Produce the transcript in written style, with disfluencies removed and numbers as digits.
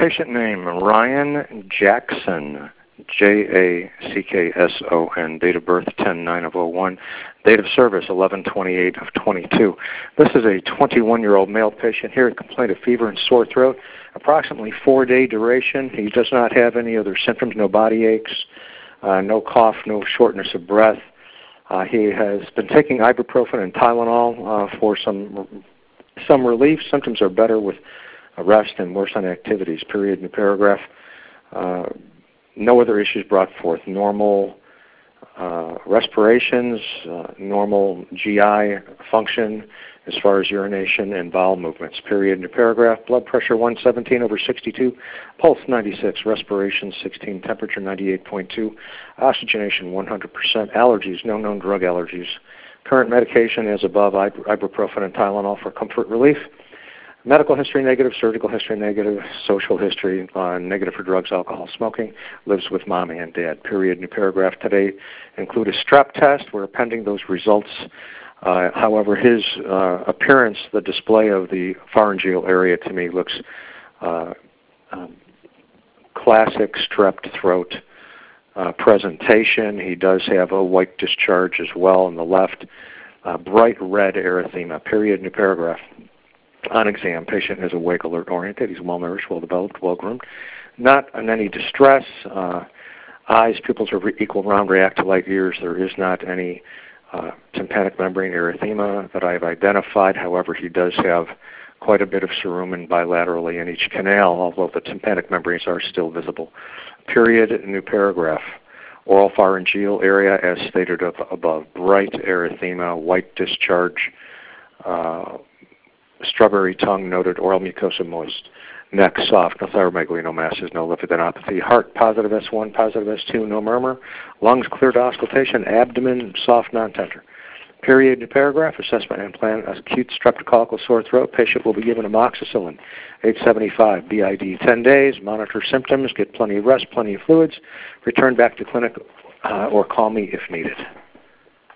Patient name, Ryan Jackson, Jackson. Date of birth, 10/9/01. Date of service, 11/28/22. This is a 21-year-old male patient here, complaint of fever and sore throat, approximately 4-day duration. He does not have any other symptoms, no body aches, no cough, no shortness of breath. He has been taking ibuprofen and Tylenol for some relief. Symptoms are better with rest and worse on activities, period, in the paragraph. No other issues brought forth. Normal respirations, normal GI function as far as urination and bowel movements, period, in the paragraph. Blood pressure 117/62, pulse 96, respiration 16, temperature 98.2, oxygenation 100%, allergies, no known drug allergies. Current medication as above, ibuprofen and Tylenol for comfort relief. Medical history negative, surgical history negative, social history negative for drugs, alcohol, smoking, lives with mommy and dad, period. New paragraph today include a strep test. We're pending those results. However, his appearance, the display of the pharyngeal area to me looks classic strep throat presentation. He does have a white discharge as well on the left, bright red erythema, period. New paragraph. On exam, patient is awake, alert, oriented. He's well-nourished, well-developed, well-groomed. Not in any distress. Eyes, pupils are equal round, react to light years. There is not any tympanic membrane erythema that I've identified. However, he does have quite a bit of cerumen bilaterally in each canal, although the tympanic membranes are still visible. Period. New paragraph. Oral pharyngeal area, as stated above. Bright erythema, white discharge, strawberry tongue noted, oral mucosa moist, neck soft, no thyromegalinomasses, no lymphadenopathy, heart positive S1, positive S2, no murmur, lungs clear to auscultation, abdomen soft, non-tender. Period. New paragraph. Assessment and plan. Acute streptococcal sore throat. Patient will be given amoxicillin, 875 BID, 10 days. Monitor symptoms. Get plenty of rest, plenty of fluids. Return back to clinic or call me if needed.